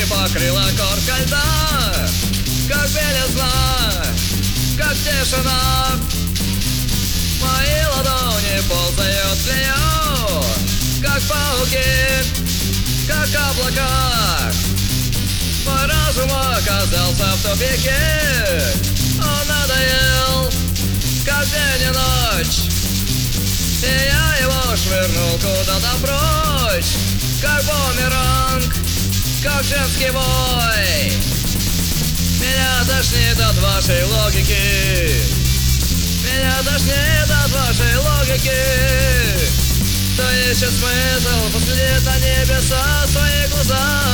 Ноги покрыла корка льда, как белизна, как тишина. Мои ладони ползают в нее, как пауки, как облака. Мой разум оказался в тупике. Он надоел, как день и ночь, и я его швырнул куда-то прочь, как бумеранг, как женский вой. Меня тошнит от вашей логики, меня тошнит от вашей логики. Кто ищет смысл, последит на небеса свои глаза.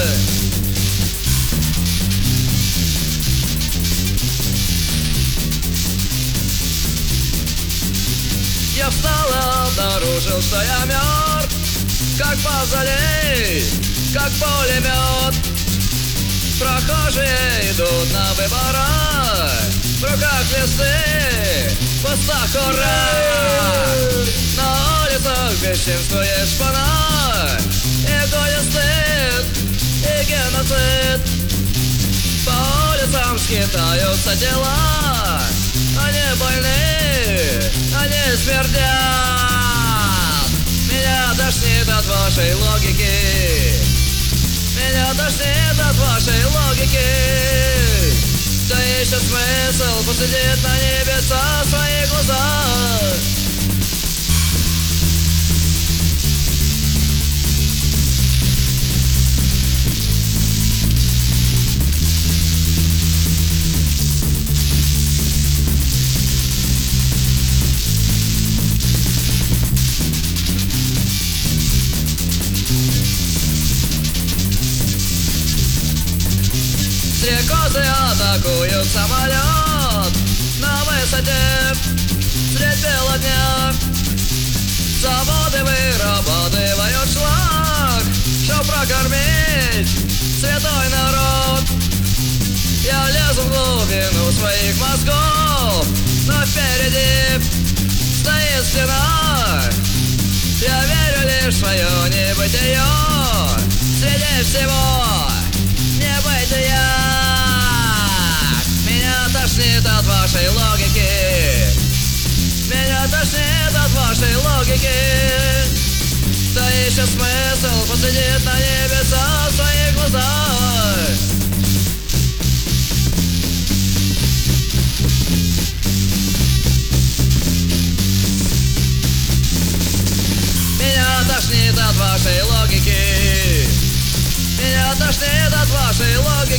Я встал и обнаружил, что я мертв, как мавзолей, как пулемет. Прохожие идут на выборы, в руках листы, в постах ура. На улицах бесчинствует шпана, и гонит стыд, и геноцид. По улицам скитаются тела, они больны, они смердят. Меня тошнит от вашей логики, меня тошнит от вашей логики. Кто ищет смысл, посидит на небеса свои глаза. Стрекозы атакуют самолет на высоте средь бела дня. Заводы вырабатывают шлак, чтоб прокормить святой народ. Я лезу в глубину своих мозгов, но впереди стоит стена. Я верю лишь в свое небытие среди всего небытия. Меня тошнит от вашей логики, меня тошнит от вашей логики. Кто ищет смысл, посидит на небеса в своих глазах. Меня тошнит от вашей логики, меня тошнит от вашей логики.